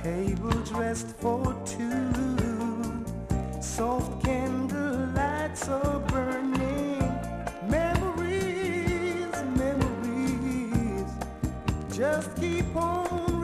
table dressed for two, soft candle lights are burning. Memories, memories just keep on